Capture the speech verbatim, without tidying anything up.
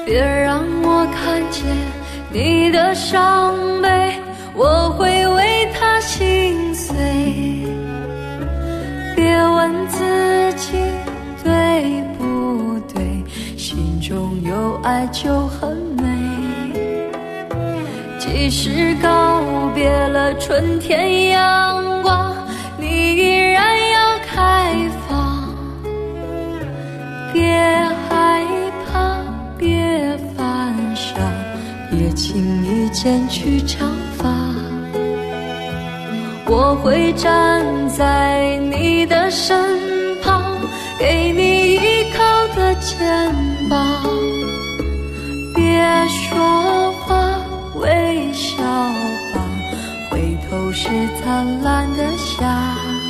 别让我看见你的伤悲，我会为他心碎。别问自己对不对，心中有爱就很美。即使告别了春天阳光，你依然要开放。别害怕，别犯傻，别轻易剪去长发。我会站在你的身旁，给你依靠的肩膀。别说话，微笑吧，回头是灿烂的